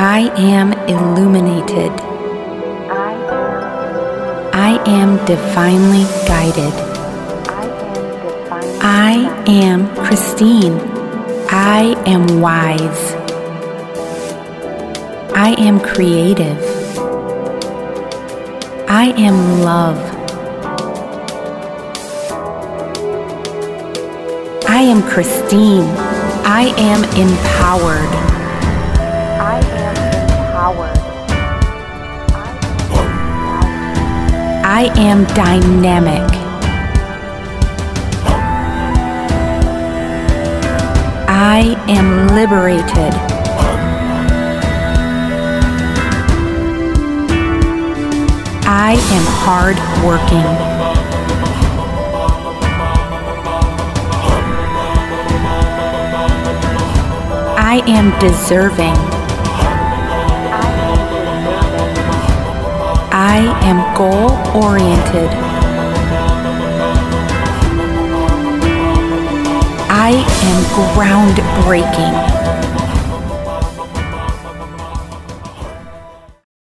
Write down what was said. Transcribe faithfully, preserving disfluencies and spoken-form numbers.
I am illuminated. I am divinely guided. I am Christine. I am wise. I am creative. I am love. I am Christine. I am empowered. I am empowered. I am dynamic. I am liberated. I am hardworking. I am deserving. I am goal-oriented. I am groundbreaking.